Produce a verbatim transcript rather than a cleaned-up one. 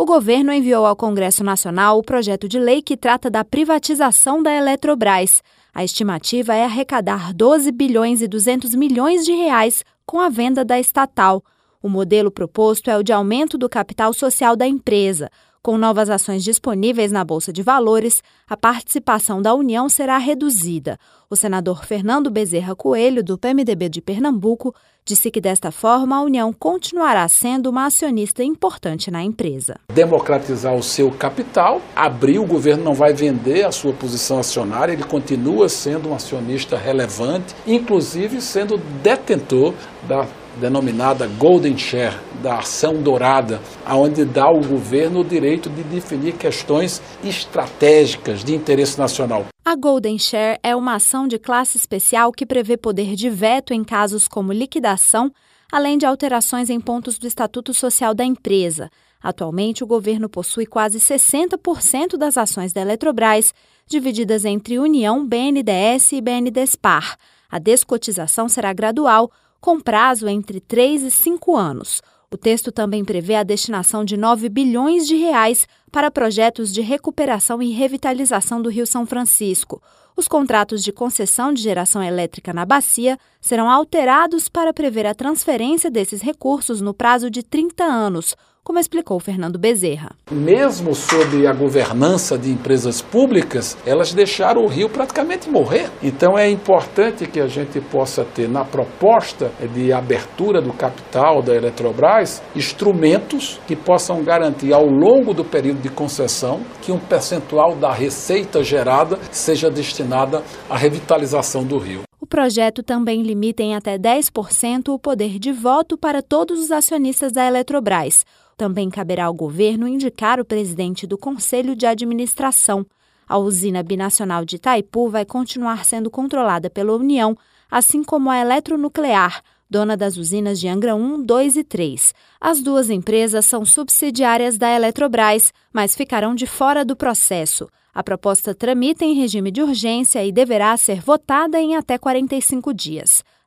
O governo enviou ao Congresso Nacional o projeto de lei que trata da privatização da Eletrobras. A estimativa é arrecadar doze bilhões e duzentos milhões de reais com a venda da estatal. O modelo proposto é o de aumento do capital social da empresa. Com novas ações disponíveis na Bolsa de Valores, a participação da União será reduzida. O senador Fernando Bezerra Coelho, do P M D B de Pernambuco, disse que desta forma a União continuará sendo uma acionista importante na empresa. Democratizar o seu capital, abrir, o governo não vai vender a sua posição acionária, ele continua sendo um acionista relevante, inclusive sendo detentor da denominada Golden Share, da ação dourada, onde dá ao governo o direito de definir questões estratégicas de interesse nacional. A Golden Share é uma ação de classe especial que prevê poder de veto em casos como liquidação, além de alterações em pontos do Estatuto Social da empresa. Atualmente, o governo possui quase sessenta por cento das ações da Eletrobras, divididas entre União, B N D E S e B N Despar. A descotização será gradual, com prazo entre três e cinco anos. O texto também prevê a destinação de nove bilhões de reais para projetos de recuperação e revitalização do Rio São Francisco. Os contratos de concessão de geração elétrica na bacia serão alterados para prever a transferência desses recursos no prazo de trinta anos, como explicou Fernando Bezerra. Mesmo sob a governança de empresas públicas, elas deixaram o Rio praticamente morrer. Então é importante que a gente possa ter na proposta de abertura do capital da Eletrobras instrumentos que possam garantir ao longo do período de concessão que um percentual da receita gerada seja destinada à revitalização do Rio. O projeto também limita em até dez por cento o poder de voto para todos os acionistas da Eletrobras. Também caberá ao governo indicar o presidente do Conselho de Administração. A usina binacional de Itaipu vai continuar sendo controlada pela União, assim como a Eletronuclear, dona das usinas de Angra um, dois e três. As duas empresas são subsidiárias da Eletrobras, mas ficarão de fora do processo. A proposta tramita em regime de urgência e deverá ser votada em até quarenta e cinco dias.